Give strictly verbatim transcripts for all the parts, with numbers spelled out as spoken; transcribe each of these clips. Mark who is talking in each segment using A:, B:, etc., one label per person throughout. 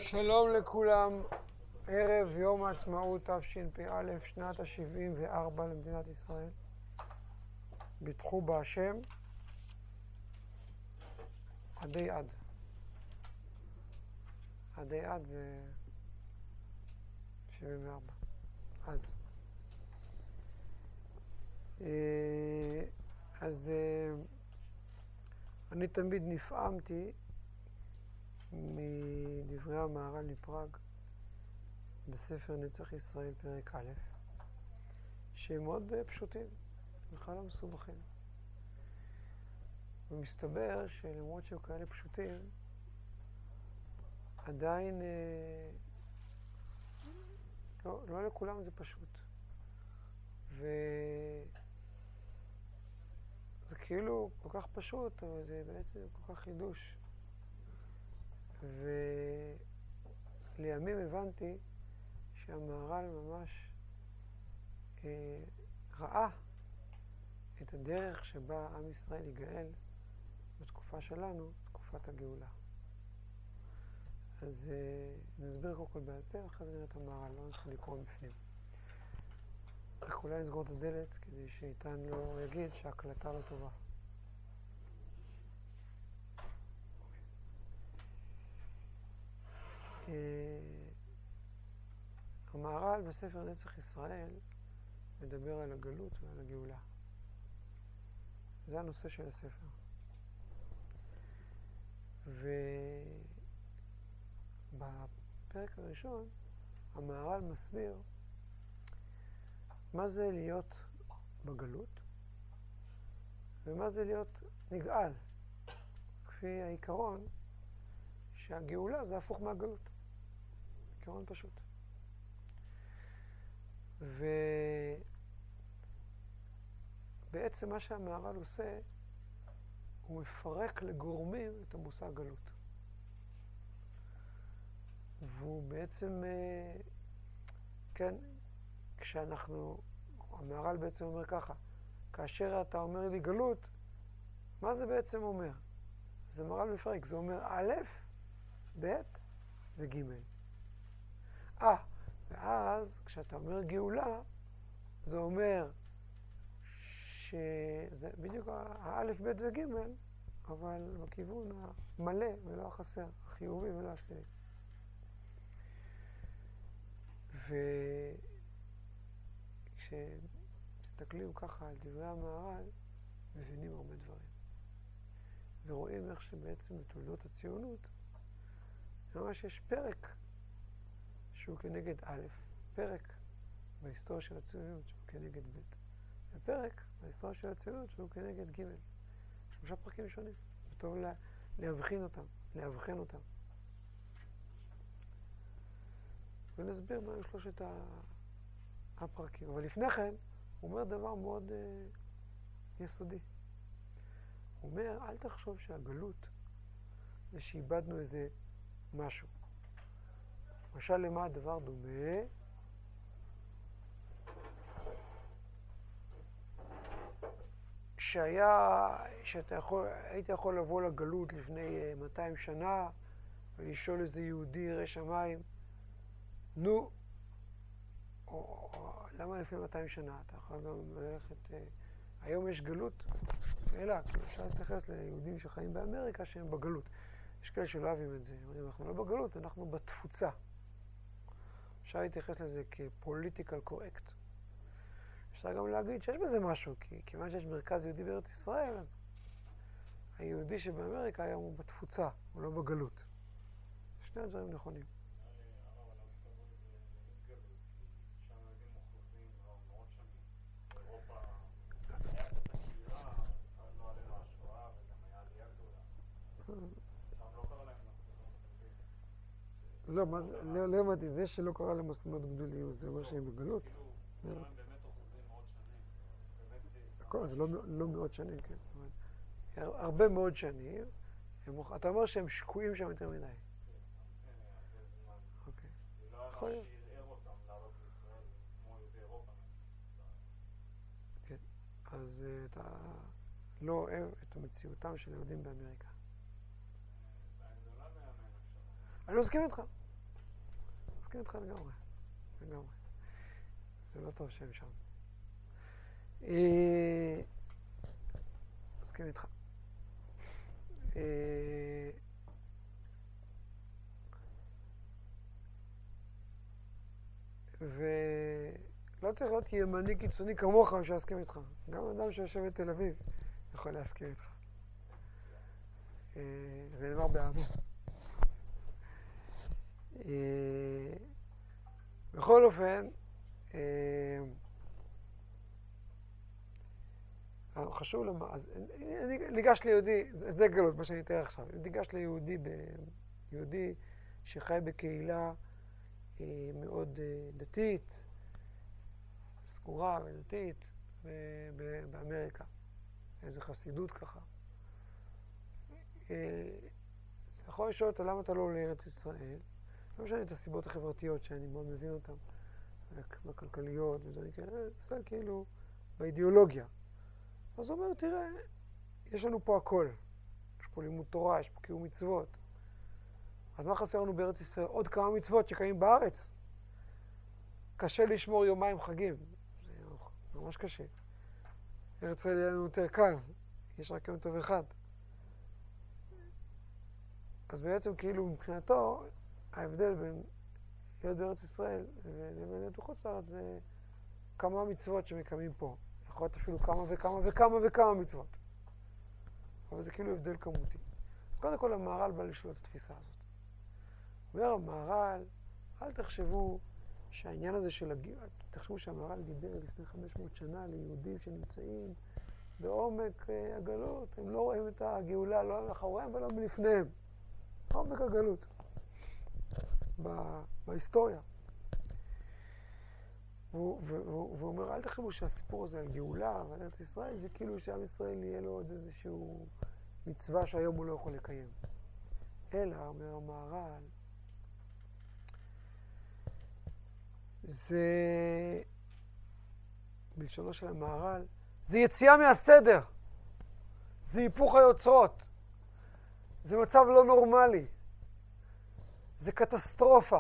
A: שלום לכולם, ערב יום העצמאות תשפ"א, שנת ה-שבעים וארבע למדינת ישראל. ביטחו בהשם, עדי עד. עדי עד זה שבעים וארבע, עד. אז אני תמיד נפעמתי מדברי המהר"ל מפראג בספר נצח ישראל פרק א', שהם מאוד פשוטים, בכלל לא מסובכים. ומסתבר שלמרות שהם כאלה פשוטים, עדיין אה, לא, לא לכולם זה פשוט. וזה כאילו כל כך פשוט, אבל זה בעצם כל כך חידוש. ולימים הבנתי שהמהר"ל ממש אה, ראה את הדרך שבה עם ישראל ייגאל בתקופה שלנו, תקופת הגאולה. אז אה, נסביר קודם כל בעל פה, אחרי זה נראה את המהר"ל, לא נתחיל לקרוא בפנים. רק אולי נסגור את הדלת כדי שאיתן לא יגיד שההקלטה לא טובה. Uh, המהר"ל בספר נצח ישראל מדבר על הגלות ועל הגאולה. זה הנושא של הספר. ובפרק הראשון המהר"ל מסביר מה זה להיות בגלות ומה זה להיות נגאל, כפי העיקרון שהגאולה זה הפוך מהגלות. עיקרון פשוט. ובעצם מה שהמהר"ל עושה, הוא מפרק לגורמים את המושג גלות. והוא בעצם, כן, כשאנחנו, המהר"ל בעצם אומר ככה, כאשר אתה אומר לי גלות, מה זה בעצם אומר? זה מהר"ל מפרק, זה אומר א', ב' וג'. אה, ואז כשאתה אומר גאולה, זה אומר שזה בדיוק האלף, ב' וג', אבל בכיוון המלא ולא החסר, החיובי ולא השלילי. וכשמסתכלים ככה על דברי המהר"ל, מבינים הרבה דברים. ורואים איך שבעצם בתולדות הציונות, ממש יש פרק שהוא כנגד א', פרק בהיסטוריה של הציונות שהוא כנגד ב', ופרק בהיסטוריה של הציונות שהוא כנגד ג'. שלושה פרקים שונים, וטוב לה, להבחין אותם, להבחן אותם. ונסביר מהם שלושת הפרקים. אבל לפני כן, הוא אומר דבר מאוד אה, יסודי. הוא אומר, אל תחשוב שהגלות זה שאיבדנו איזה משהו. למשל, למה הדבר דומה? שהיה, שאתה יכול, היית יכול לבוא לגלות לפני מאתיים שנה ולשאול איזה יהודי ירא שמיים, נו, או, או, למה לפני מאתיים שנה? אתה יכול גם ללכת, אה, היום יש גלות, אלא, אפשר להתייחס ליהודים שחיים באמריקה שהם בגלות. יש כאלה שלא אוהבים את זה, אנחנו לא בגלות, אנחנו בתפוצה. אפשר להתייחס לזה כפוליטיקל קורקט. אפשר גם להגיד שיש בזה משהו, כי כיוון שיש מרכז יהודי בארץ ישראל, אז היהודי שבאמריקה היום הוא בתפוצה, הוא לא בגלות. שני הדברים נכונים. לא, לא אמרתי, זה שלא קרה להם אסונות גדולים, זה מה שהם בגלות.
B: כאילו, הם באמת אוחזים מאות שנים.
A: זה לא מאות שנים, כן. הרבה מאוד שנים. אתה אומר שהם שקועים שם יותר מדי.
B: כן, הרבה זמן.
A: אוקיי.
B: זה לא היה מה שערער אותם לעלות לישראל, כמו יהודי אירופה.
A: כן, אז אתה לא אוהב את המציאותם של יהודים באמריקה.
B: זה גדולה מהאמן אפשר.
A: אני מסכים איתך. מסכים איתך לגמרי, לגמרי. זה לא טוב שהם שם. אה... מסכים איתך. אה... ולא צריך להיות ימני קיצוני כמוך שיסכים איתך. גם אדם שיושב בתל אביב יכול להסכים איתך. זה נאמר באהבה. בכל אופן, חשוב למה, אז ניגש ליהודי, זה גלות, מה שאני אתאר עכשיו, ניגש ליהודי, יהודי שחי בקהילה מאוד דתית, סגורה ודתית, באמריקה. איזו חסידות ככה. אתה יכול לשאול אותה למה אתה לא עולה לארץ ישראל. לא משנה את הסיבות החברתיות שאני מאוד מבין אותן, בכלכליות ודברים כאלה, זה כאילו באידיאולוגיה. אז הוא אומר, תראה, יש לנו פה הכל. יש פה לימוד תורה, יש פה קיום מצוות. אז מה חסר לנו בארץ ישראל? עוד כמה מצוות שקיימים בארץ. קשה לשמור יומיים חגים. זה ממש קשה. ארץ ישראל יהיה לנו יותר קל. יש רק יום טוב אחד. אז בעצם כאילו מבחינתו, ההבדל בין להיות בארץ ישראל לבין להיות בחוץ לארץ זה כמה מצוות שמקיימים פה. יכול להיות אפילו כמה וכמה וכמה וכמה מצוות. אבל זה כאילו הבדל כמותי. אז קודם כל המהר"ל בא לשלוט את התפיסה הזאת. אומר המהר"ל, אל תחשבו שהעניין הזה של הגיל, תחשבו שהמהר"ל דיבר לפני חמש מאות שנה ליהודים שנמצאים בעומק הגלות. הם לא רואים את הגאולה, לא מאחוריהם ולא מלפניהם. עומק הגלות. בהיסטוריה. והוא אומר, אל תחשבו שהסיפור הזה על גאולה ועל ארץ ישראל, זה כאילו שעם ישראל יהיה לו עוד איזשהו מצווה שהיום הוא לא יכול לקיים. אלא, אומר המהר"ל, זה, בלשונו של המהר"ל, זה יציאה מהסדר. זה היפוך היוצרות. זה מצב לא נורמלי. זה קטסטרופה.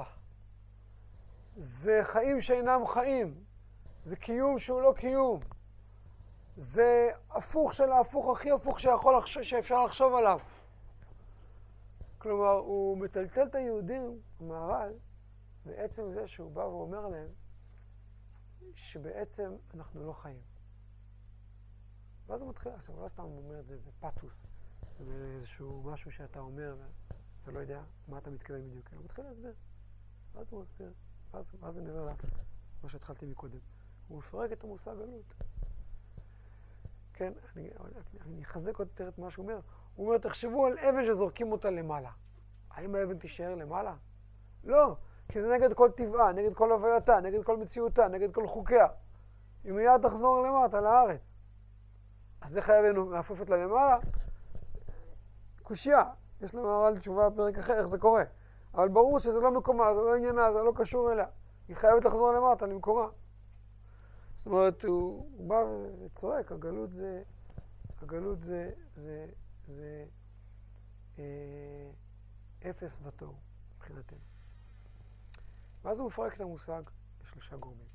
A: זה חיים שאינם חיים. זה קיום שהוא לא קיום. זה הפוך של ההפוך הכי הפוך שיכול לחשוב, שאפשר לחשוב עליו. כלומר, הוא מטלטל את היהודים, המהר"ל, בעצם זה שהוא בא ואומר להם שבעצם אנחנו לא חיים. ואז הוא מתחיל, עכשיו, לא סתם הוא אומר את זה בפאטוס, באיזשהו משהו שאתה אומר, ואתה לא יודע מה אתה מתכוון בדיוק. הוא מתחיל להסביר. ואז הוא מסביר. ואז, ואז אני אומר לה, מה שהתחלתי מקודם. הוא מפרק את המושג גלות. כן, אני, אני אחזק עוד יותר את מה שהוא אומר. הוא אומר, תחשבו על אבן שזורקים אותה למעלה. האם האבן תישאר למעלה? לא, כי זה נגד כל טבעה, נגד כל הווייתה, נגד כל מציאותה, נגד כל חוקיה. היא מיד תחזור למטה, לארץ. אז איך האבן מעפפת לה למעלה? קושיה. יש למהר"ל תשובה בפרק אחר, איך זה קורה. אבל ברור שזה לא מקומה, זה לא עניינה, זה לא קשור אליה. היא חייבת לחזור למטה, למקומה. זאת אומרת, הוא, הוא בא וצועק, הגלות זה, הגלות זה, זה, זה אה, אפס ותוהו, מבחינתנו. ואז הוא מפרק את המושג לשלושה גורמים.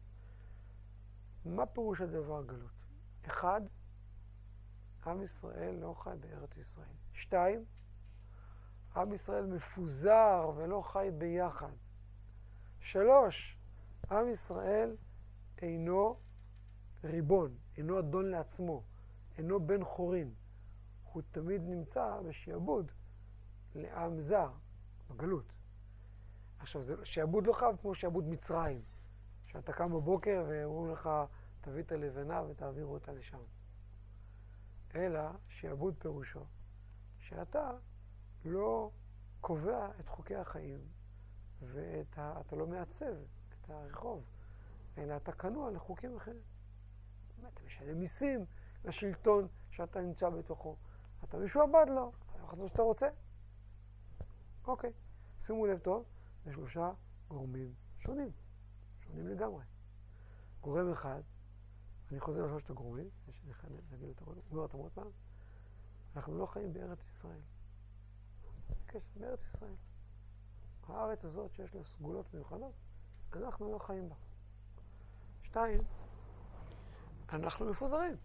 A: מה פירוש הדבר גלות? אחד, עם ישראל לא חי בארץ ישראל. שתיים, עם ישראל מפוזר ולא חי ביחד. שלוש, עם ישראל אינו ריבון, אינו אדון לעצמו, אינו בן חורין. הוא תמיד נמצא בשעבוד לעם זר, בגלות. עכשיו, זה שעבוד לא חייב כמו שעבוד מצרים, שאתה קם בבוקר ואומרים לך, תביא את הלבנה ותעבירו אותה לשם. אלא שעבוד פירושו, שאתה לא קובע את חוקי החיים, ואתה לא מעצב את הרחוב, אלא אתה כנוע לחוקים אחרים. אתה משלם מיסים לשלטון שאתה נמצא בתוכו. אתה משועבד לו, אתה יכול לעשות שאתה רוצה. אוקיי, שימו לב טוב, זה שלושה גורמים שונים, שונים לגמרי. גורם אחד, אני חוזר לשלושת הגורמים, יש לי אחד להגיד את הגורם, אומר אותם עוד פעם, אנחנו לא חיים בארץ ישראל. בקשר, בארץ ישראל. הארץ הזאת שיש לה סגולות מיוחדות, אנחנו לא חיים בה. שתיים, אנחנו מפוזרים.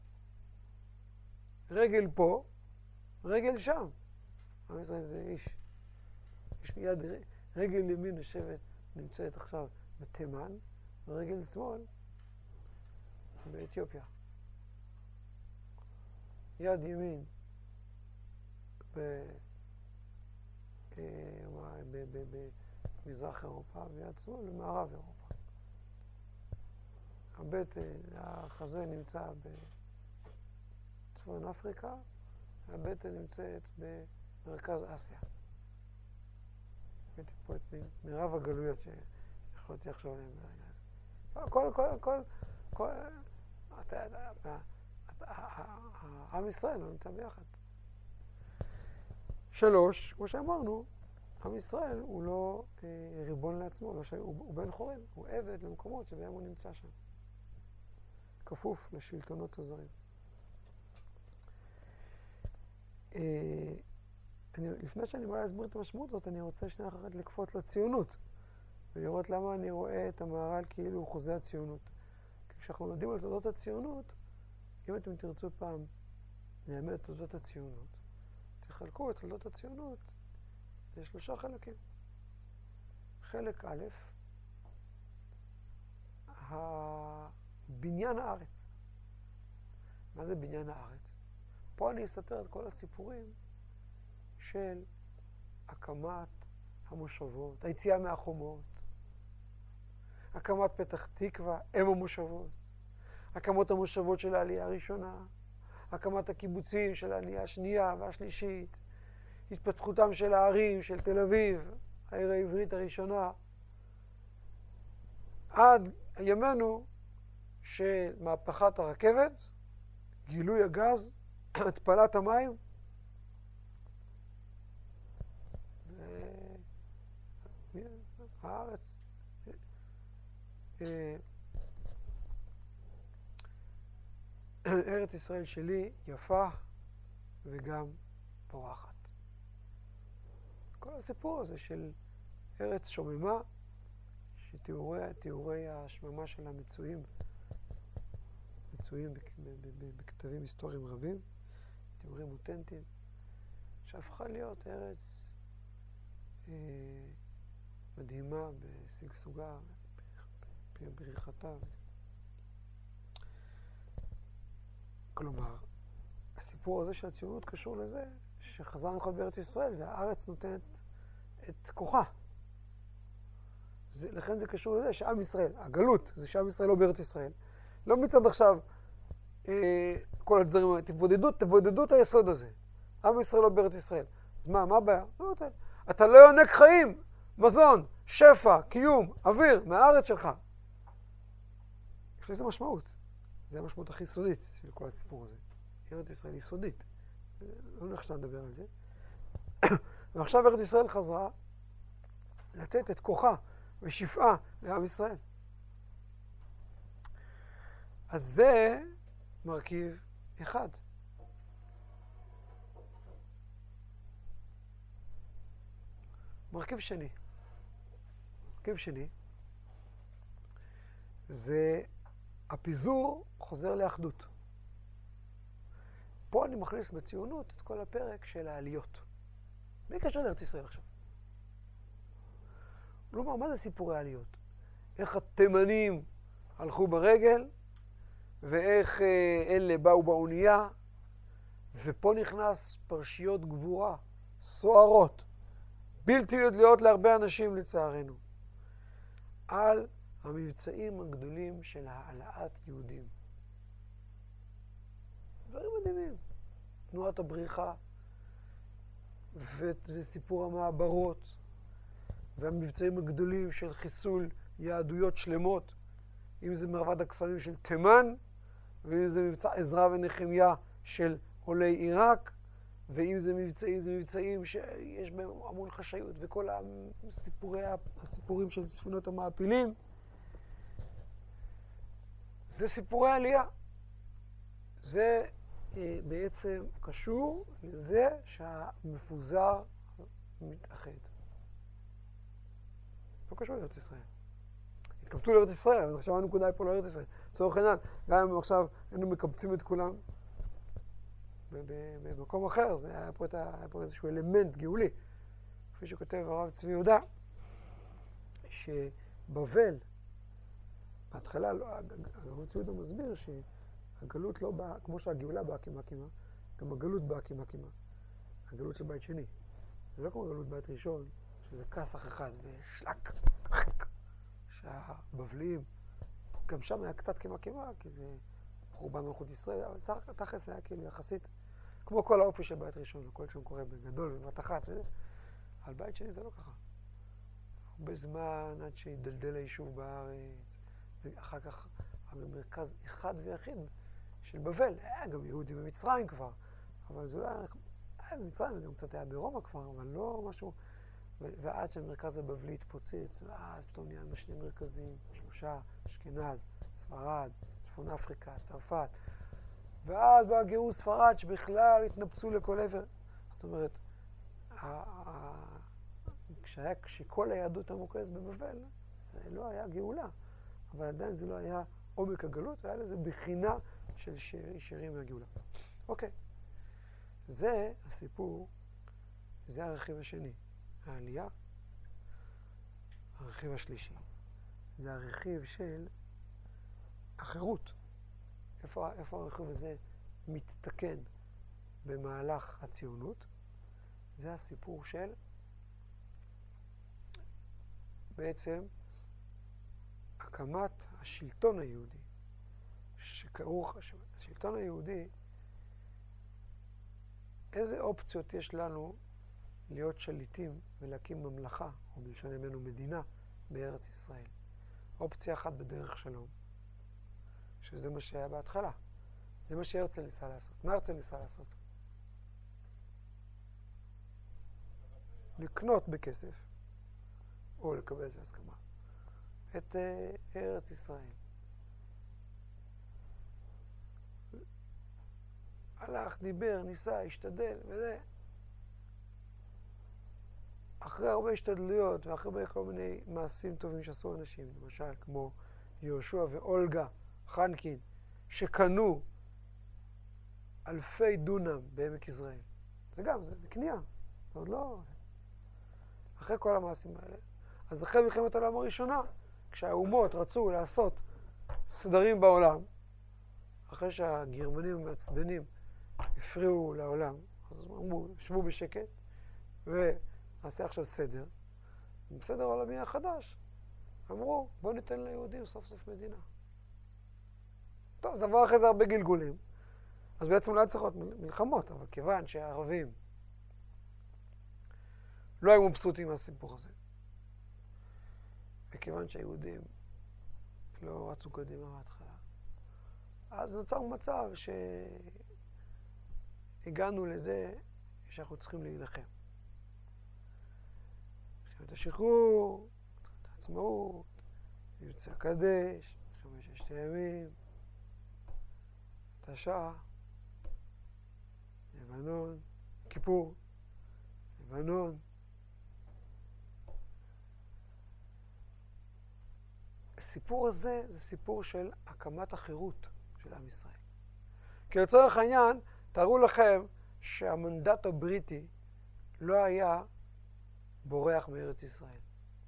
A: רגל פה, רגל שם. עם ישראל זה איש. יש יד, רגל ימין יושבת, נמצאת עכשיו בתימן, ורגל שמאל באתיופיה. יד ימין במזרח אירופה, ויד שמאל במערב אירופה. הבטן, החזה נמצא בצפון אפריקה, הבטן נמצאת במרכז אסיה. הבאתי פה את מרב הגלויות שיכולתי לחשוב עליהן ברגע הזה. כל, כל, כל, כל, אתה יודע, העם ישראל לא נמצא ביחד. שלוש, כמו שאמרנו, עם ישראל הוא לא אה, ריבון לעצמו, לא ש... הוא, הוא בן חורין, הוא עבד למקומות שבהם הוא נמצא שם. כפוף לשלטונות הזרים. אה, אני, לפני שאני בא להסביר את המשמעות הזאת, אני רוצה שנייה אחת לקפוץ לציונות, ולראות למה אני רואה את המהר"ל כאילו הוא חוזה הציונות. כי כשאנחנו לומדים על תולדות הציונות, אם אתם תרצו פעם ללמד את תולדות הציונות, תחלקו את תולדות הציונות לשלושה חלקים. חלק א', בניין הארץ. מה זה בניין הארץ? פה אני אספר את כל הסיפורים של הקמת המושבות, היציאה מהחומות, הקמת פתח תקווה, אם המושבות, הקמת המושבות של העלייה הראשונה, הקמת הקיבוצים של העלייה השנייה והשלישית, התפתחותם של הערים, של תל אביב, העיר העברית הראשונה, עד ימינו של מהפכת הרכבת, גילוי הגז, התפלת המים, והארץ ארץ ישראל שלי יפה וגם פורחת. כל הסיפור הזה של ארץ שוממה, שתיאורי תיאורי השממה שלה מצויים, מצויים בכתבים היסטוריים רבים, תיאורים אותנטיים, שהפכה להיות ארץ אה, מדהימה בשגשוגה, בריחתה. כלומר, הסיפור הזה של הציונות קשור לזה שחזרנו לכל בארץ ישראל והארץ נותנת את כוחה. זה, לכן זה קשור לזה שעם ישראל, הגלות, זה שעם ישראל לא בארץ ישראל. לא מצד עכשיו אה, כל הדברים האלה, תבודדו, תבודדו את היסוד הזה. עם ישראל לא בארץ ישראל. מה, מה הבעיה? לא, אתה, אתה לא יונק חיים, מזון, שפע, קיום, אוויר, מהארץ שלך. יש לזה משמעות. זה המשמעות הכי סודית של כל הסיפור הזה. ארץ ישראל היא סודית. לא נחשב לדבר על זה. ועכשיו ארץ ישראל חזרה לתת את כוחה ושפעה לעם ישראל. אז זה מרכיב אחד. מרכיב שני. מרכיב שני זה הפיזור חוזר לאחדות. פה אני מכניס בציונות את כל הפרק של העליות. בלי קשר לארץ ישראל עכשיו. כלומר, מה זה סיפורי העליות? איך התימנים הלכו ברגל, ואיך אה, אלה באו באונייה, ופה נכנס פרשיות גבורה, סוערות, בלתי יודעות להרבה אנשים לצערנו, על המבצעים הגדולים של העלאת יהודים. דברים מדהימים. תנועת הבריחה, ו- וסיפור המעברות, והמבצעים הגדולים של חיסול יהדויות שלמות, אם זה מרבד הקסמים של תימן, ואם זה מבצע עזרא ונחמיה של עולי עיראק, ואם זה מבצעים, זה מבצעים שיש בהם המון חשאיות, וכל הסיפורי, הסיפורים של ספינות המעפילים, זה סיפורי עלייה. זה אה, בעצם קשור לזה שהמפוזר מתאחד. לא קשור לארץ ישראל. התקבצו לארץ ישראל, אבל עכשיו הנקודה היא פה לארץ ישראל. לצורך העניין, גם אם עכשיו היינו מקבצים את כולם במקום אחר, זה היה פה, היה פה איזשהו אלמנט גאולי. כפי שכותב הרב צבי יהודה, שבבל, בהתחלה, הרב צבי יהודה מסביר שהגלות לא באה, כמו שהגאולה באה כמעט כמעט, גם הגלות באה כמעט כמעט. הגלות של בית שני. זה לא כמו הגלות בית ראשון, שזה כסח אחד ושלק, שהבבליים, גם שם היה קצת כמעט כמעט, כי זה חורבן מלכות ישראל, אבל סך תכלס היה כאילו יחסית, כמו כל האופי של בית ראשון, הכל שם קורה בגדול ובבת אחת וזה. על בית שני זה לא ככה. הרבה זמן עד שידלדל היישוב בארץ, ואחר כך המרכז אחד ויחיד של בבל, היה גם יהודים במצרים כבר, אבל זה לא היה, היה במצרים, גם קצת היה ברומא כבר, אבל לא משהו, ועד שהמרכז הבבלי התפוצץ, ואז פתאום נהיה לנו שני מרכזים, שלושה, אשכנז, ספרד, צפון אפריקה, צרפת, ואז בא גירוש ספרד שבכלל התנפצו לכל עבר. זאת אומרת, כשהיה, כשכל היהדות המוכרת בבבל, זה לא היה גאולה, אבל עדיין זה לא היה עומק הגלות, והיה לזה בחינה של שירים מהגאולה. אוקיי, זה הסיפור, זה הרכיב השני, העלייה. הרכיב השלישי, זה הרכיב של החירות. איפה, איפה הרכיב הזה מתתקן במהלך הציונות? זה הסיפור של בעצם הקמת השלטון היהודי. שכרוך, השלטון היהודי, איזה אופציות יש לנו להיות שליטים ולהקים ממלכה, או בלשון ימינו מדינה, בארץ ישראל? אופציה אחת בדרך שלום, שזה מה שהיה בהתחלה. זה מה שהרצל ניסה לעשות. מה הרצל ניסה לעשות? לקנות בכסף, או לקבל איזו הסכמה, את uh, ארץ ישראל. הלך, דיבר, ניסה, השתדל, וזה. אחרי הרבה השתדלויות ואחרי כל מיני מעשים טובים שעשו אנשים, למשל כמו יהושע ואולגה חנקין, שקנו אלפי דונם בעמק יזרעאל. זה גם, זה בקנייה. זה עוד לא... אחרי כל המעשים האלה. אז אחרי מלחמת העולם הראשונה, כשהאומות רצו לעשות סדרים בעולם, אחרי שהגרמנים המעצבנים הפריעו לעולם, אז אמרו, שבו בשקט, ונעשה עכשיו סדר. בסדר העולמי החדש, אמרו, בואו ניתן ליהודים סוף סוף מדינה. טוב, זה עבר אחרי זה הרבה גלגולים. אז בעצם לא היה צריך להיות מלחמות, אבל כיוון שהערבים לא היו מבסוטים מהסיפור הזה, וכיוון שהיהודים לא רצו קדימה מההתחלה, אז נוצר מצב שהגענו לזה שאנחנו צריכים להילחם. מלחמת השחרור, מלחמת העצמאות, מבצע הקדש, מלחמת ששת הימים, תש"ע, לבנון, כיפור, לבנון. הסיפור הזה זה סיפור של הקמת החירות של עם ישראל. כי לצורך העניין, תארו לכם שהמנדט הבריטי לא היה בורח מארץ ישראל,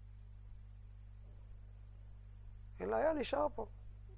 A: אלא היה נשאר פה.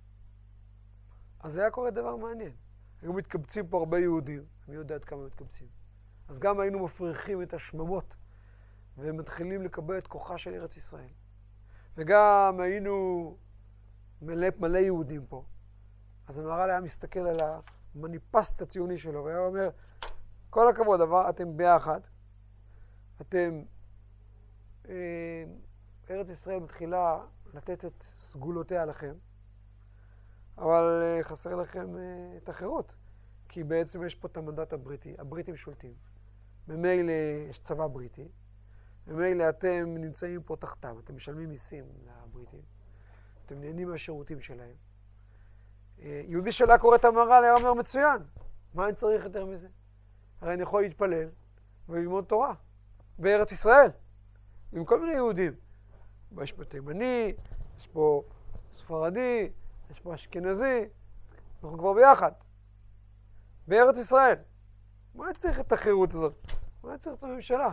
A: אז היה קורה דבר מעניין. היו מתקבצים פה הרבה יהודים, מי יודע עד כמה מתקבצים. אז גם היינו מפריחים את השממות, ומתחילים לקבל את כוחה של ארץ ישראל. וגם היינו מלא, מלא יהודים פה. אז המהר"ל היה מסתכל על המניפסט הציוני שלו, והיה אומר, כל הכבוד, אבל אתם ביחד, אתם, אה, ארץ ישראל מתחילה לתת את סגולותיה לכם, אבל uh, חסר לכם uh, את החירות, כי בעצם יש פה את המנדט הבריטי, הבריטים שולטים. ממילא יש צבא בריטי, ממילא אתם נמצאים פה תחתם, אתם משלמים מיסים לבריטים, אתם נהנים מהשירותים שלהם. Uh, יהודי שלה קורא את המהר"ל, היה אומר מצוין, מה אני צריך יותר מזה? הרי אני יכול להתפלל וללמוד תורה בארץ ישראל, עם כל מיני יהודים. יש פה תימני, יש פה ספרדי, יש פה אשכנזי, אנחנו כבר ביחד. בארץ ישראל. מה אני צריך את החירות הזאת? מה אני צריך את הממשלה?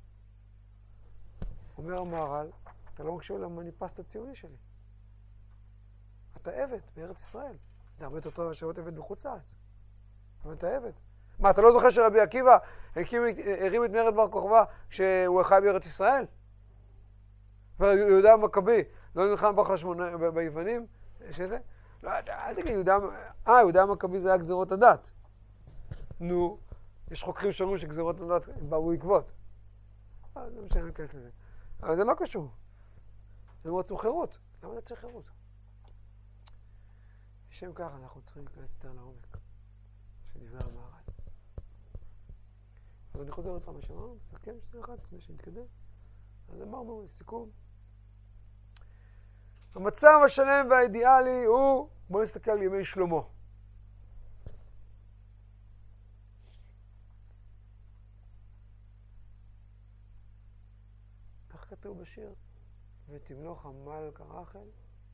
A: אומר המהר"ל, אתה לא מקשיב למניפסט הציוני שלי. אתה עבד בארץ ישראל. זה הרבה יותר טוב מאשר להיות עבד בחוץ לארץ. אבל אתה עבד. מה, אתה לא זוכר שרבי עקיבא הקים, הרים את מרד בר כוכבא כשהוא חי בארץ ישראל? ויהודה המכבי לא נלחם בחשמונאים, ביוונים? שזה? לא, אל תגיד, יהודה... אה, יהודה המכבי זה היה גזירות הדת. נו, יש חוקרים שאומרים שגזירות הדת באו עקבות. אה, לא משנה, נכנס לזה. אבל זה לא קשור. הם רצו חירות. למה אתה צריך חירות? בשם ככה אנחנו צריכים להיכנס יותר לעומק של דברי המהר"ל. אז אני חוזר עוד פעם לשמוע, מסכם שנייה אחת לפני שנתקדם. אז אמרנו, לסיכום. המצב השלם והאידיאלי הוא, בואו נסתכל על ימי שלמה. איך כתוב בשיר? ותמלוך המלכה רחל.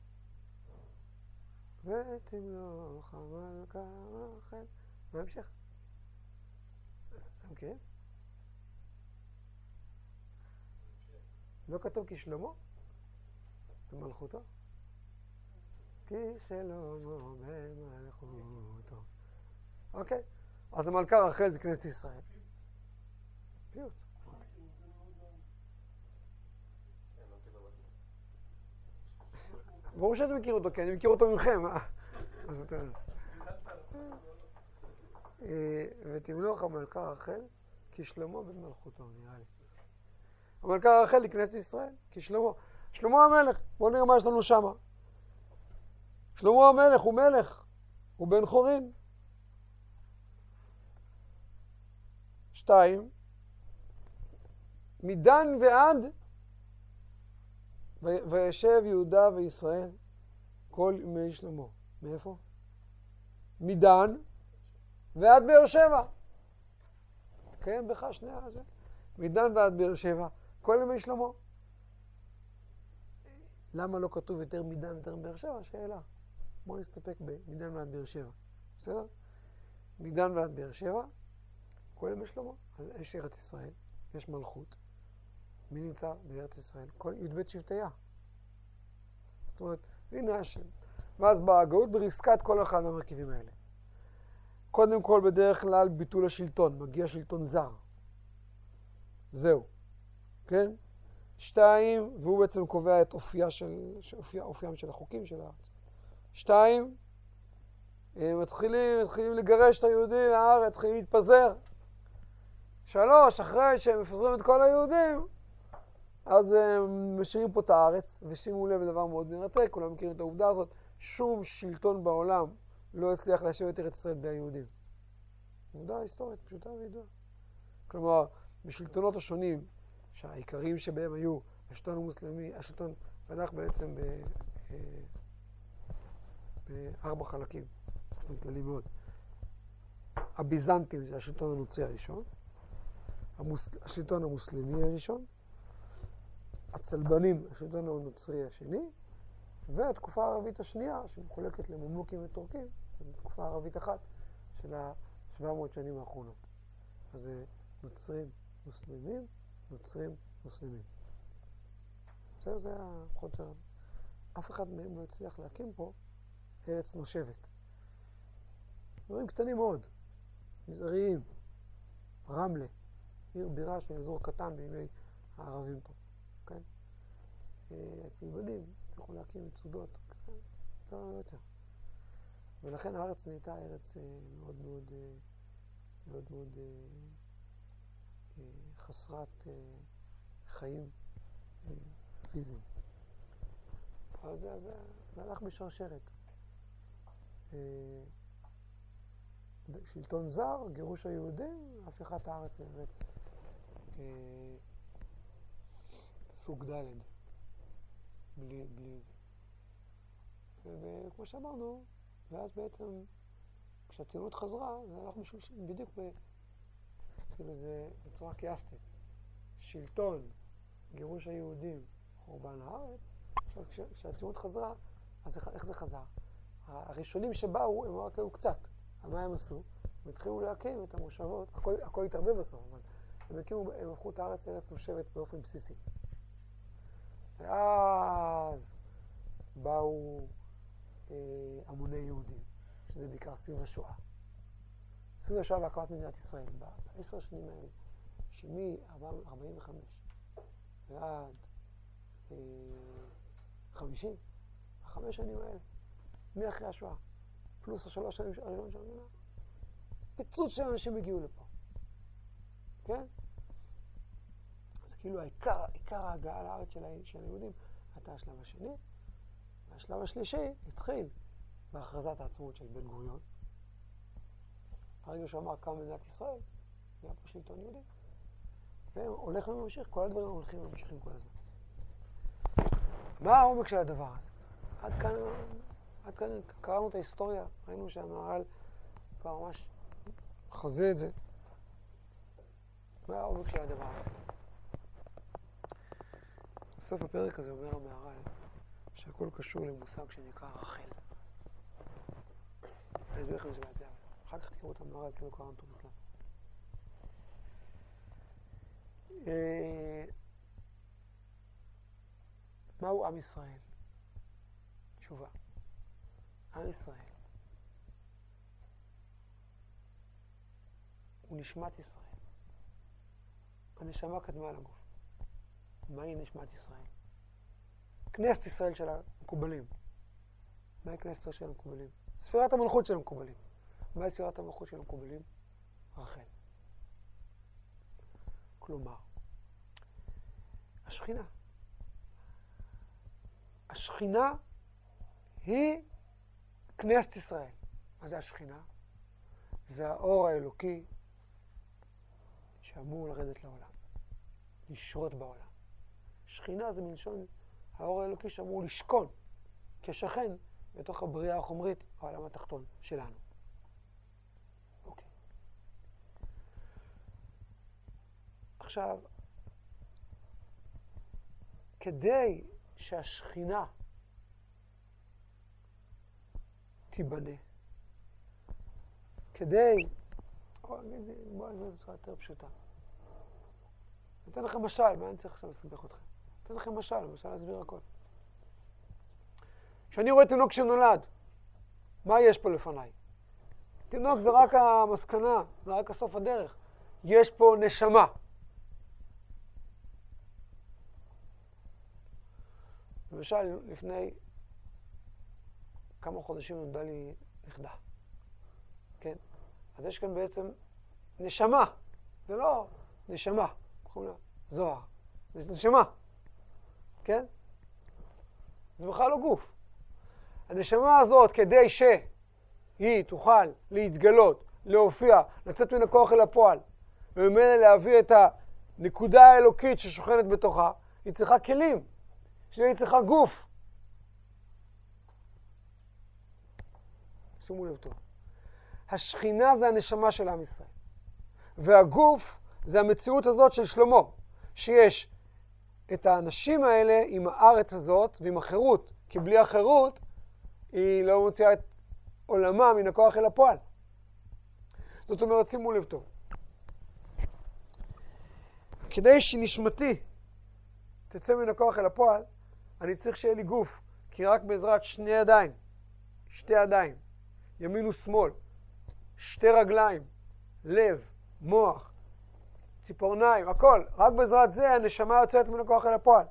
A: ותמלוך המלכה רחל. מה המשך? אתה מכיר? לא כתוב כי שלמה? במלכותו? כי שלמה במלכותו. אוקיי. אז המלכה רחל זה כנסת ישראל. פיוט. ברור שאתה מכיר אותו, כי אני מכיר אותו ממכם. אז אתה... ותמלוך המלכה רחל כי שלמה במלכותו, נראה לי. המלכה רחל היא כנסת ישראל, כי שלמה. שלמה המלך, בואו נראה מה יש לנו שמה. שלמה המלך הוא מלך, הוא בן חורין. שתיים, מדן ועד וישב יהודה וישראל כל ימי שלמה. מאיפה? מדן ועד באר שבע. תקיים בך שנייה הזה. מדן ועד באר שבע, כל ימי שלמה. למה לא כתוב יותר מדן ויותר באר שבע? שאלה. בואו נסתפק במדן ועד באר שבע. בסדר? מדן ועד באר שבע, כל ימי שלמה. אז יש ארץ ישראל, יש מלכות. מי נמצא בארץ ישראל? כל י"ב שבטיה. זאת אומרת, הנה השם. ואז באה הגאות וריסקה את כל אחד מהמרכיבים האלה. קודם כל, בדרך כלל, ביטול השלטון. מגיע שלטון זר. זהו. כן? שתיים, והוא בעצם קובע את אופייה של, אופי, אופיים של החוקים של הארץ. שתיים, הם מתחילים, מתחילים לגרש את היהודים לארץ, מתחילים להתפזר. שלוש, אחרי שהם מפזרים את כל היהודים, אז הם משאירים פה את הארץ, ושימו לב לדבר מאוד מרתק, כולם מכירים את העובדה הזאת, שום שלטון בעולם לא הצליח ליישב את ארץ ישראל בלי היהודים. עובדה היסטורית, פשוטה וידועה. כלומר, בשלטונות השונים, שהעיקריים שבהם היו השלטון המוסלמי, השלטון הלך בעצם ב, בארבע חלקים, באופן כללי מאוד. הביזנטים זה השלטון הנוצרי הראשון, המוס, השלטון המוסלמי הראשון, הצלבנים, השלטון הנוצרי השני, והתקופה הערבית השנייה, שמחולקת לממלוכים וטורקים, זו תקופה ערבית אחת של ה-שבע מאות שנים האחרונות. אז זה נוצרים מוסלמים, נוצרים מוסלמים. בסדר, זה היה פחות או יותר. אף אחד מהם לא הצליח להקים פה ארץ נושבת. דברים קטנים מאוד, מזעריים. רמלה, עיר בירה של אזור קטן בימי הערבים פה. כן? הצלבנים הצליחו להקים מצודות, כן? לא יותר. ולכן הארץ נהייתה ארץ מאוד מאוד, מאוד מאוד חסרת חיים פיזיים. אז זה, זה, זה הלך בשרשרת. שלטון זר, גירוש היהודים, הפיכת הארץ לארץ סוג ד' בלי, בלי זה. וכמו שאמרנו, ואז בעצם כשהציונות חזרה, זה הלך בשביל, בדיוק ב... כאילו זה בצורה קיאסטית. שלטון, גירוש היהודים, חורבן הארץ. עכשיו, כש, כשהציונות חזרה, אז איך, איך זה חזר? הראשונים שבאו, הם רק היו קצת. מה הם עשו? הם התחילו להקים את המושבות, הכל, הכל התערבב בסוף, אבל הם הקימו, הם הפכו את הארץ לארץ נושבת באופן בסיסי. ואז באו אה, המוני יהודים, שזה בעיקר סביב השואה. סביב השואה והקמת מדינת ישראל, בעשר השנים האלה, שמ-ארבעים וחמש ועד אה, חמישים, החמש שנים האלה, מאחרי השואה, פלוס השלוש שנים הראשון של המדינה, פיצוץ של אנשים הגיעו לפה, כן? אז כאילו העיקר, העיקר ההגעה לארץ של, של היהודים הייתה השלב השני, והשלב השלישי התחיל בהכרזת העצמאות של בן גוריון. הרגע שהוא אמר קם מדינת ישראל, היה פה שלטון יהודי. והולך וממשיך, כל הדברים הולכים וממשיכים כל הזמן. מה העומק של הדבר הזה? עד כאן, עד כאן קראנו את ההיסטוריה, ראינו שהמהר"ל כבר ממש חזה את זה. מה העומק של הדבר הזה? בסוף הפרק הזה אומר המהר"ל שהכל קשור למושג שנקרא רחל. אני אסביר לכם את זה לאט לאט. אחר כך תקראו את המהר"ל, כאילו קראנו אותו בכלל. מהו עם ישראל? תשובה. עם ישראל הוא נשמת ישראל. הנשמה קדמה לגוף. מהי נשמת ישראל? כנסת ישראל של המקובלים. מהי כנסת ישראל של המקובלים? ספירת המלכות של המקובלים. מהי ספירת המלכות של המקובלים? רחל. כלומר, השכינה. השכינה היא כנסת ישראל. מה זה השכינה? זה האור האלוקי שאמור לרדת לעולם, לשרות בעולם. שכינה זה מלשון האור האלוקי שאמור לשכון כשכן בתוך הבריאה החומרית, העולם התחתון שלנו. אוקיי. עכשיו, כדי שהשכינה תיבנה, כדי, בואו נגיד זה, בואו נגיד זה בצורה יותר פשוטה. אני אתן לכם משל, מה אני צריך עכשיו לסבך אתכם? אני אתן לכם משל, משל להסביר הכל. כשאני רואה תינוק שנולד, מה יש פה לפניי? תינוק זה רק המסקנה, זה רק הסוף הדרך. יש פה נשמה. למשל, לפני כמה חודשים נולדה לי נכדה. כן? אז יש כאן בעצם נשמה. זה לא נשמה. קוראים לה זוהר. זה נשמה. כן? זה בכלל לא גוף. הנשמה הזאת, כדי שהיא תוכל להתגלות, להופיע, לצאת מן הכוח אל הפועל, וממילא להביא את הנקודה האלוקית ששוכנת בתוכה, היא צריכה כלים. שהיא צריכה גוף. שימו לב טוב. השכינה זה הנשמה של עם ישראל. והגוף זה המציאות הזאת של שלמה. שיש את האנשים האלה עם הארץ הזאת ועם החירות. כי בלי החירות היא לא מוציאה את עולמה מן הכוח אל הפועל. זאת אומרת, שימו לב טוב. כדי שנשמתי תצא מן הכוח אל הפועל, אני צריך שיהיה לי גוף, כי רק בעזרת שני ידיים, שתי ידיים, ימין ושמאל, שתי רגליים, לב, מוח, ציפורניים, הכל, רק בעזרת זה הנשמה יוצאת מן הכוח אל הפועל.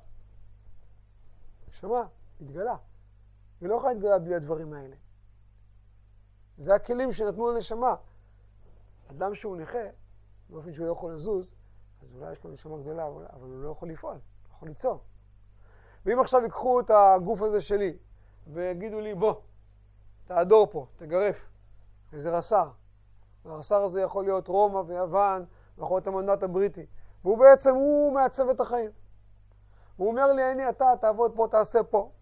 A: נשמה, התגלה. היא לא יכולה להתגלה בלי הדברים האלה. זה הכלים שנתנו לנשמה. אדם שהוא נכה, באופן שהוא לא יכול לזוז, אז אולי יש לו נשמה גדולה, אבל הוא לא יכול לפעול, הוא יכול ליצור. ואם עכשיו ייקחו את הגוף הזה שלי, ויגידו לי, בוא, תעדור פה, תגרף, איזה רס"ר. הרס"ר הזה יכול להיות רומא ויוון, ויכול להיות המנדט הבריטי. והוא בעצם, הוא מעצב את החיים. הוא אומר לי, הנה אתה, תעבוד פה, תעשה פה.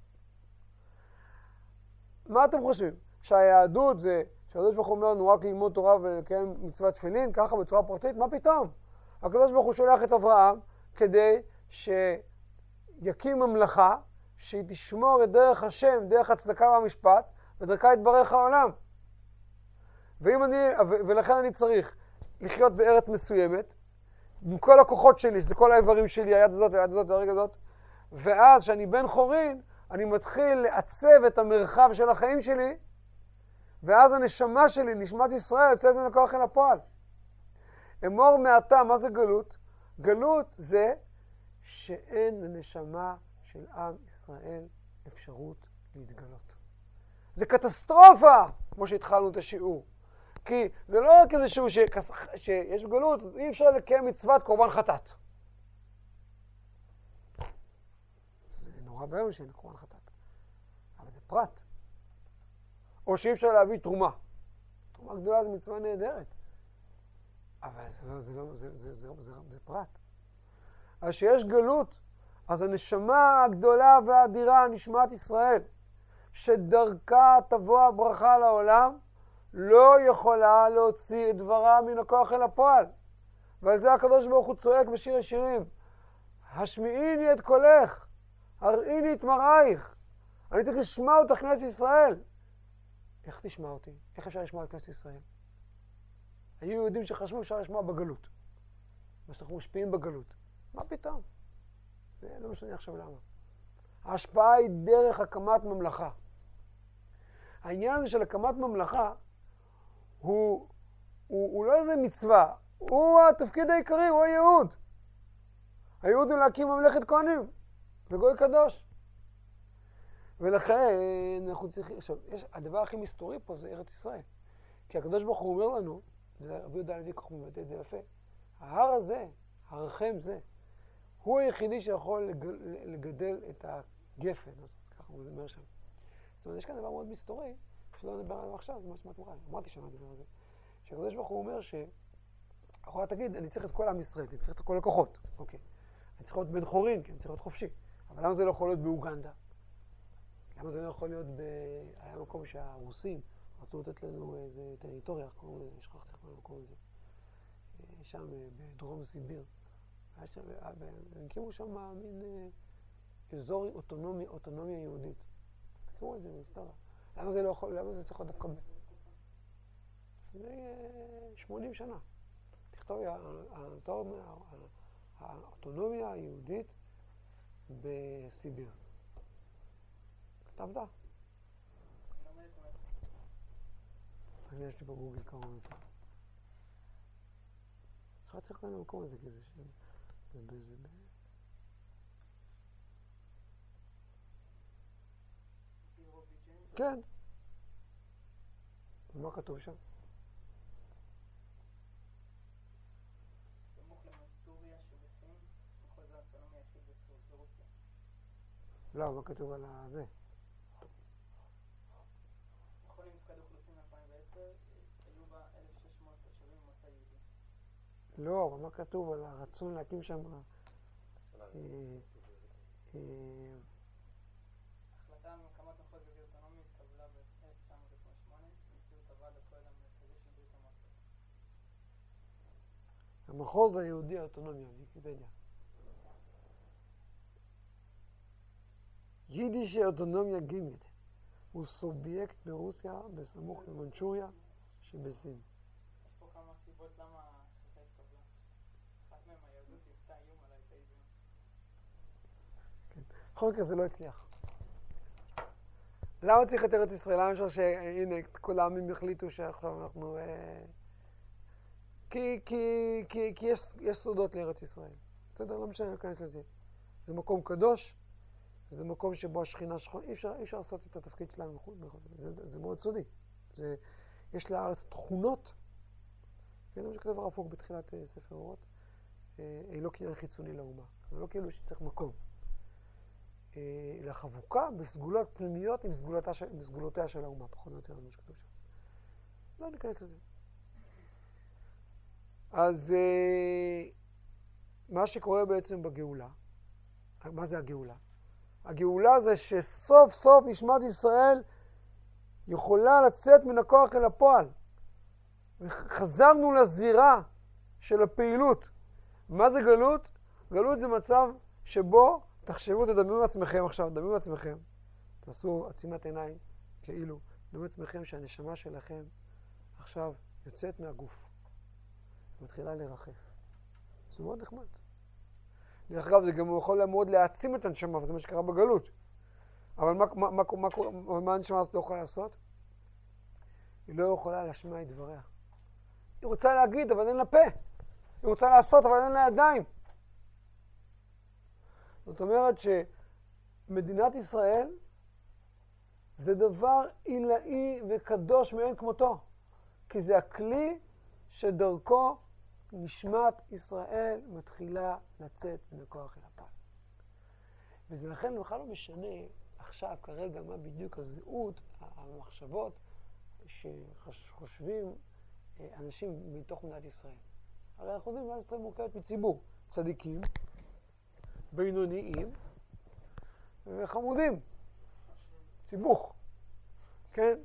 A: מה אתם חושבים? שהיהדות זה, שהקדוש ברוך הוא אומר לנו רק ללמוד תורה ולקיים מצוות תפילין, ככה בצורה פרטית? מה פתאום? הקדוש ברוך הוא שולח את אברהם כדי ש... יקים ממלכה שהיא תשמור את דרך השם, דרך הצדקה והמשפט, ודרכה יתברך העולם. ואם אני, ולכן אני צריך לחיות בארץ מסוימת, עם כל הכוחות שלי, שזה כל האיברים שלי, היד הזאת והיד הזאת והרגע הזאת, ואז כשאני בן חורין, אני מתחיל לעצב את המרחב של החיים שלי, ואז הנשמה שלי, נשמת ישראל, יוצאת מן הכוח אל הפועל. אמור מעתה, מה זה גלות? גלות זה שאין לנשמה של עם ישראל אפשרות להתגלות. זה קטסטרופה, כמו שהתחלנו את השיעור. כי זה לא רק איזשהו ש... שיש גלות, אז אי אפשר לקיים מצוות קורבן חטאת. זה נורא ואיום שאין קורבן חטאת. אבל זה פרט. או שאי אפשר להביא תרומה. תרומה גדולה זה מצווה נהדרת. אבל זה לא, זה לא, זה, זה, זה, זה, זה פרט. אז שיש גלות, אז הנשמה הגדולה והאדירה, נשמת ישראל, שדרכה תבוא הברכה לעולם, לא יכולה להוציא את דברה מן הכוח אל הפועל. ועל זה הקדוש ברוך הוא צועק בשיר השירים, השמיעיני את קולך, הראיני את מראייך. אני צריך לשמוע אותך כנסת ישראל. איך תשמע אותי? איך אפשר לשמוע את כנסת ישראל? היו יהודים שחשבו אפשר לשמוע בגלות. מה שאנחנו משפיעים בגלות. מה פתאום? זה לא משנה עכשיו למה. ההשפעה היא דרך הקמת ממלכה. העניין הזה של הקמת ממלכה הוא, הוא, הוא לא איזה מצווה, הוא התפקיד העיקרי, הוא הייעוד. הייעוד הוא להקים ממלכת כהנים וגוי קדוש. ולכן אנחנו צריכים, עכשיו, יש, הדבר הכי מסתורי פה זה ארץ ישראל. כי הקדוש ברוך הוא אומר לנו, רבי יהודה הלוי כך הוא מבטא את זה יפה, ההר הזה, הרחם זה, הוא היחידי שיכול לגדל, לגדל את הגפן הזאת, ככה הוא אומר שם. זאת אומרת, יש כאן דבר מאוד מסתורי, שלא נדבר עליו עכשיו, זה מה שמעת מוכן, אמרתי שאני נדבר על זה. שהקדוש ברוך הוא אומר ש... אחורה תגיד, אני צריך את כל עם ישראל, אני צריך את כל הכוחות, אוקיי. אני צריך להיות בן חורין, כי אני צריך להיות חופשי. אבל למה זה לא יכול להיות באוגנדה? למה זה לא יכול להיות ב... היה מקום שהרוסים רצו לתת לנו איזה טריטוריה, קוראים לזה, שכחתי איך קוראים לזה. שם בדרום סיביר. היה שם, הם הקימו שם מין אזור אוטונומי, אוטונומיה יהודית. תקראו את זה בהיסטוריה. למה זה לא יכול, למה זה צריך להיות דווקא ב... לפני שמונים שנה. תכתוב האוטונומיה היהודית בסיביר. כתבת? אני יש לי בגוגל כמה מיטה. צריכה צריך כאן למקום הזה, כי זה ש... זה באיזה... כן. מה כתוב שם?
C: סמוך למנסוריה שבסין, מחוז האוטונומיה היחיד ברוסיה.
A: לא, מה כתוב על הזה?
C: מכון למפקד אוכלוסין אלפיים ועשר, היו בה אלף ושש מאות תושבים ממוצא יהודי.
A: לא, אבל מה כתוב על הרצון להקים שם...
C: החלטה על הקמת מחוז יהודי אוטונומי התקבלה ב-אלף תשע מאות עשרים ושמונה בנשיאות הוועד הפועל המרכזי של ברית המועצות.
A: המחוז היהודי האוטונומיה, ויקיפדיה. יידיש אוטונומיה גינית הוא סובייקט ברוסיה בסמוך למנצ'וריה שבסין.
C: יש פה כמה סיבות למה ההחלטה התקבלה. אחת מהם, היהדות היוותה איום על האתאיזם.
A: כן. בכל מקרה זה לא הצליח. למה צריך את ארץ ישראל? למה אפשר שהנה כל העמים יחליטו שעכשיו אנחנו... אה... כי, כי, כי, כי יש, יש סודות לארץ ישראל. בסדר? לא משנה להיכנס לזה. זה מקום קדוש, זה מקום שבו השכינה שכונה. אי אפשר, אי אפשר לעשות את התפקיד שלנו מחוץ. זה, זה מאוד סודי. זה, יש לארץ תכונות. זה מה שכתב הרב קוק בתחילת uh, ספר אורות. Uh, לא קניין חיצוני לאומה. זה לא כאילו שצריך מקום. Uh, אלא חבוקה בסגולות פנימיות עם סגולותיה של, עם סגולותיה של האומה. פחות או יותר זה מה שכתוב שם. לא ניכנס לזה. אז uh, מה שקורה בעצם בגאולה, מה זה הגאולה? הגאולה זה שסוף סוף נשמת ישראל יכולה לצאת מן הכוח אל הפועל. וחזרנו לזירה של הפעילות. מה זה גלות? גלות זה מצב שבו תחשבו, תדמיינו לעצמכם עכשיו, תדמיינו לעצמכם, תעשו עצימת עיניים, כאילו, תדמיינו לעצמכם שהנשמה שלכם עכשיו יוצאת מהגוף, מתחילה לרחף. זה מאוד נחמד. דרך אגב, זה גם יכול מאוד להעצים את הנשמה, וזה מה שקרה בגלות. אבל מה, מה, מה, מה, מה הנשמה הזאת לא יכולה לעשות? היא לא יכולה להשמיע את דבריה. היא רוצה להגיד, אבל אין לה פה. היא רוצה לעשות, אבל אין לה ידיים. זאת אומרת שמדינת ישראל זה דבר עילאי וקדוש מאין כמותו. כי זה הכלי שדרכו נשמת ישראל מתחילה לצאת מן הכוח אל הפועל. וזה לכן בכלל לא משנה עכשיו, כרגע, מה בדיוק הזהות, המחשבות שחושבים אנשים מתוך מדינת ישראל. הרי אנחנו יודעים, מדינת ישראל מורכבת מציבור, צדיקים, בינוניים וחמודים. ציבוך, כן?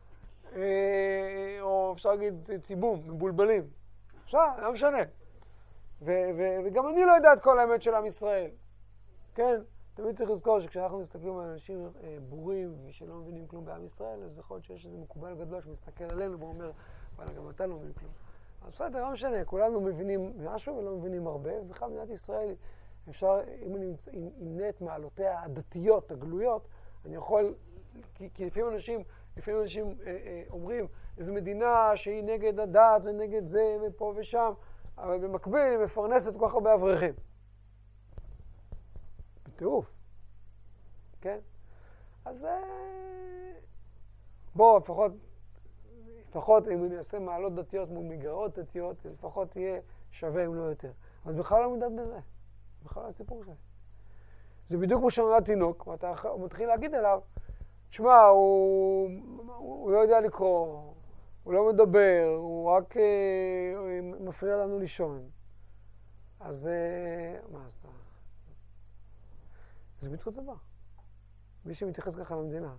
A: או אפשר להגיד ציבום, מבולבלים. אפשר, לא משנה. ו- ו- וגם אני לא יודע את כל האמת של עם ישראל. כן? תמיד צריך לזכור שכשאנחנו מסתכלים על אנשים אה, בורים ושלא מבינים כלום בעם ישראל, אז יכול להיות שיש איזה מקובל גדול שמסתכל עלינו ואומר, וואלה, גם אתה לא מבין כלום. אז בסדר, לא משנה, כולנו מבינים משהו ולא מבינים הרבה, ובכלל מדינת ישראל, אפשר, אם אני אמנה את מעלותיה הדתיות, הגלויות, אני יכול, כי, כי לפעמים אנשים, לפעמים אנשים אה, אה, אומרים, איזו מדינה שהיא נגד הדת ונגד זה ופה ושם, אבל במקביל היא מפרנסת כל כך הרבה אברכים. בטירוף. כן? אז בואו, לפחות, לפחות אם אני אעשה מעלות דתיות מול מגרעות דתיות, לפחות תהיה שווה אם לא יותר. אז בכלל לא מדעת בזה. בכלל לא הסיפור שלי. זה בדיוק כמו שנולד תינוק, ואתה מתחיל להגיד אליו, תשמע, הוא, הוא לא יודע לקרוא, הוא לא מדבר, הוא רק אה, מפריע לנו לישון. אז אה, מה אז אתה? זה בדיוק דבר. מי שמתייחס ככה למדינה.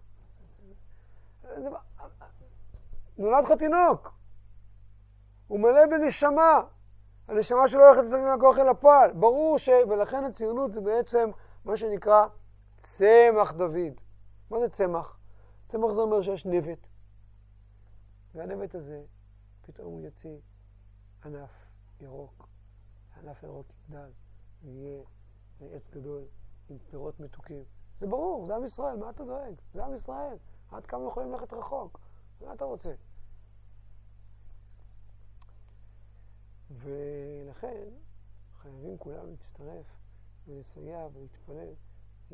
A: נולד לך תינוק. הוא מלא בנשמה. הנשמה שלו הולכת לצאת מן הכוח אל הפועל. ברור ש... ולכן הציונות זה בעצם מה שנקרא צמח דוד. מה זה צמח? צמח זה אומר שיש נבט. והנבט הזה פתאום הוא יוציא ענף ירוק. הענף הירוק יגדל ויהיה עץ גדול עם פירות מתוקים. זה ברור, זה עם ישראל, מה אתה דואג? זה עם ישראל. עד כמה יכולים ללכת רחוק? מה אתה רוצה? ולכן חייבים כולם להצטרף ולסייע ולהתפלל ל...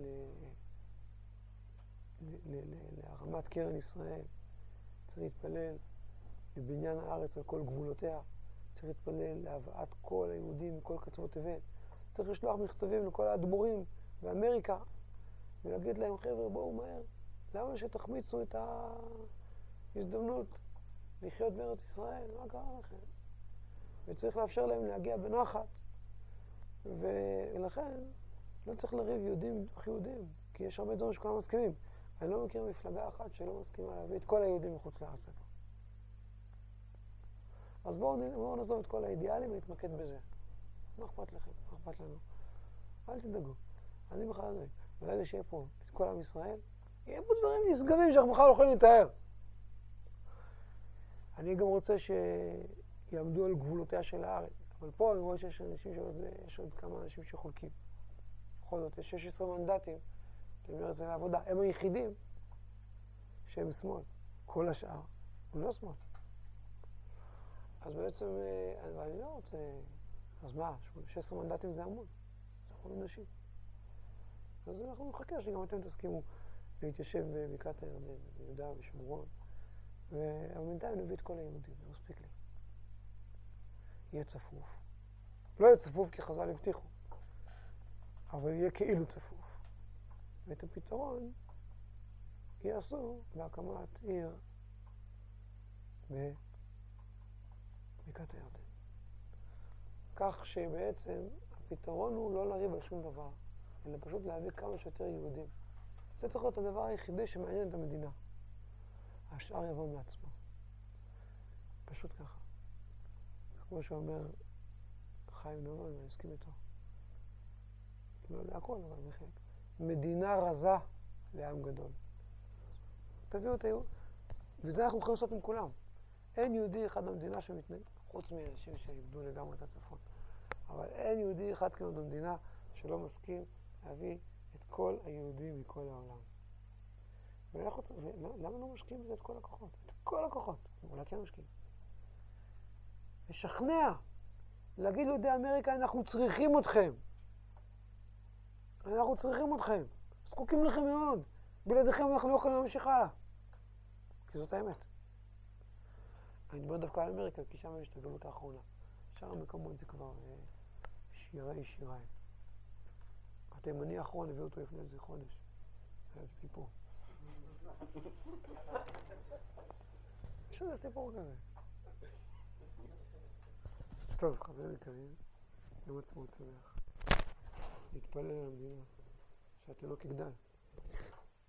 A: ל... ל... להרמת קרן ישראל. צריך להתפלל לבניין הארץ על כל גבולותיה. צריך להתפלל להבאת כל היהודים מכל קצוות תבל. צריך לשלוח מכתבים לכל האדמו"רים באמריקה ולהגיד להם, חבר'ה, בואו מהר. למה שתחמיצו את ההזדמנות לחיות בארץ ישראל? מה קרה לכם? וצריך לאפשר להם להגיע בנחת. ולכן לא צריך לריב יהודים בתוך יהודים, כי יש הרבה דברים שכולם מסכימים. אני לא מכיר מפלגה אחת שלא מסכימה להביא את כל היהודים מחוץ לארץ. אז בואו, בואו נעזוב את כל האידיאלים ונתמקד בזה. מה אכפת לכם? מה אכפת לנו? אל תדאגו. אני בכלל לא דואג. ברגע שיהיה פה את כל עם ישראל, יהיה פה דברים נשגבים שאנחנו בכלל לא יכולים לתאר. אני גם רוצה שיעמדו על גבולותיה של הארץ. אבל פה אני רואה שיש אנשים שעוד, יש עוד כמה אנשים שחולקים. בכל זאת, יש שש עשרה מנדטים למרצ לעבודה. הם היחידים שהם שמאל. כל השאר הם לא שמאל. אז בעצם, אני לא רוצה... אז מה? שש עשרה מנדטים זה המון. זה המון נשים. אז אנחנו נחכה שגם אתם תסכימו להתיישב בבקעת הירדן, ביהודה ושומרון. אבל בינתיים נביא את כל היהודים, זה מספיק לי. יהיה צפוף. לא יהיה צפוף כי חז"ל הבטיחו, אבל יהיה כאילו צפוף. ואת הפתרון יעשו בהקמת עיר בבקעת הירדן. כך שבעצם הפתרון הוא לא לריב על שום דבר, אלא פשוט להביא כמה שיותר יהודים. זה צריך להיות הדבר היחידי שמעניין את המדינה. השאר יבוא מעצמו. פשוט ככה. כמו שאומר חיים נבון, ואני מסכים איתו. לא להכל, אבל מחלק. מדינה רזה לעם גדול. תביאו את היהודי. וזה אנחנו יכולים לעשות עם כולם. אין יהודי אחד במדינה שמתנגד, חוץ מאנשים שאיבדו לגמרי את הצפון. אבל אין יהודי אחד כמעט במדינה שלא מסכים להביא את כל היהודים מכל העולם. ולמה לא משקיעים בזה את כל הכוחות? את כל הכוחות. אולי כן משקיעים. לשכנע. להגיד ליהודי אמריקה, אנחנו צריכים אתכם. אנחנו צריכים אתכם. זקוקים לכם מאוד. בלעדיכם אנחנו לא יכולים להמשיך הלאה. כי זאת האמת. אני מדבר דווקא על אמריקה, כי שם יש את הגלות האחרונה. שאר המקומות זה כבר אה, שירי שיריים. התימני האחרון הביאו אותו לפני איזה חודש. היה איזה סיפור. יש איזה סיפור כזה. טוב, חברים יקרים, יום עצמאות שמח. להתפלל על המדינה, שהתינוק יגדל.